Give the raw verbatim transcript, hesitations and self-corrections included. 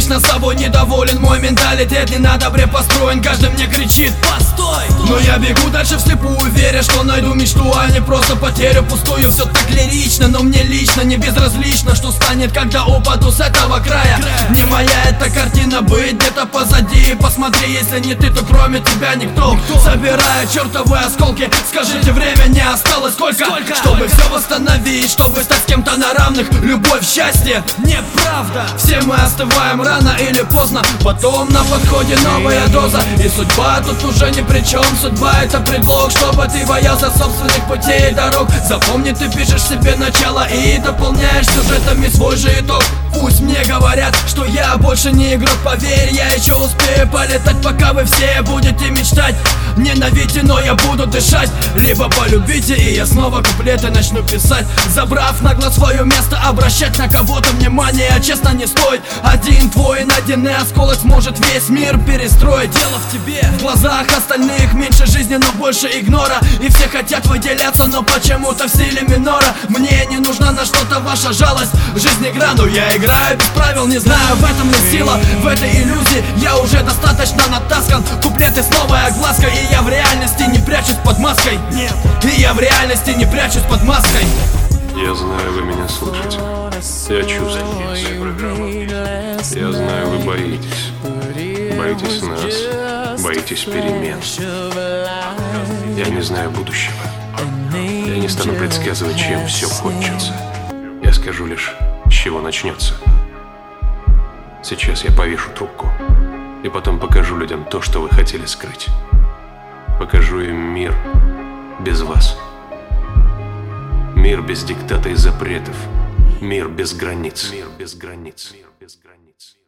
вечно собой недоволен. Мой менталитет не на добре построен. Каждый мне кричит: постой! Но я бегу дальше вслепую, веря, что найду мечту, а не просто потерю пустую. Все так лирично, но мне лично не безразлично, что станет, когда упаду с этого края. Не моя эта картина быть где-то позади. Посмотри, если не ты, то кроме тебя никто. Собирая чертовы осколки, скажите, время не осталось сколько, сколько? Чтобы все восстановить, чтобы стать с кем-то на равных. Любовь, счастье, неправда. Все мы остываем рано или поздно, потом на подходе новая доза. И судьба тут уже ни при чем. Судьба — это предлог, чтобы ты боялся собственных путей и дорог. Запомни, ты пишешь себе начало и дополняешь сюжетами свой же итог. Пусть мне говорят, что я больше не игрок, поверь, я еще успею полетать, пока вы все будете мечтать. Ненавидьте, но я буду дышать. Либо полюбите, и я снова куплеты начну писать. Забрав нагло свое место, обращать на кого-то внимание честно не стоит. Один твой найденный осколок сможет весь мир перестроить. Дело в тебе, в глазах остальных меньше жизни, но больше игнора. И все хотят выделяться, но почему-то в стиле минора. Мне не нужна на что-то ваша жалость. Жизнь игра, но я играю без правил. Не знаю, в этом ли сила, в этой иллюзии я уже достаточно натаскан. Куплеты с новой оглаской, и я в реальности не прячусь под маской. Нет, и я в реальности не прячусь под маской. Я знаю, вы меня слышите. Я чувствую. Я знаю, вы боитесь. Боитесь нас. Боитесь перемен. Я не знаю будущего. Я не стану предсказывать, чем все кончится. Я скажу лишь, с чего начнется. Сейчас я повешу трубку и потом покажу людям то, что вы хотели скрыть. Покажу им мир без вас. Мир без диктата и запретов. Мир без границ. Мир без границ. Мир без границ.